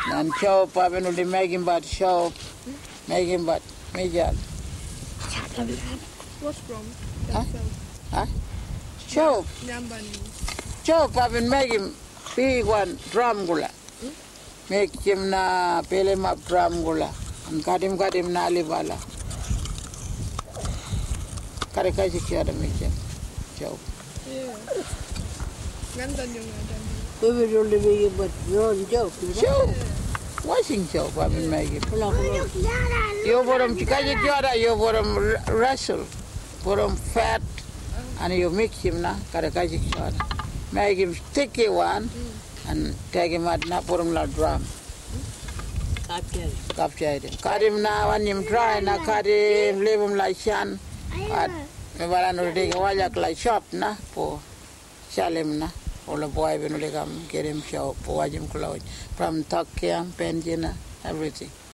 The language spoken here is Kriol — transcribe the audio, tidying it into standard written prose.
Nan show pa benuli making but show making but majal. What's from? Huh? Show. Show pa ben making big one drum gula. Make him na pele map drum gula. And kadim na alibala. Kare kasi kya da make him. Show. Yeah. Gandan yung gandan. We will only be but run joke. Show. Washing show pa ben making. Yo borom chikaje kyada yo borom wrestle. Borom fat. And you mix him na kare kasi kya da. Make him sticky one. And take him at na borom la drum. Capture it. Kadim na when him try na kadim leave him like shan. At me bala no dig wajak like shop na po shalim na. All boy when they come get him show po wajim clothes from Tokyo, Penjina, everything.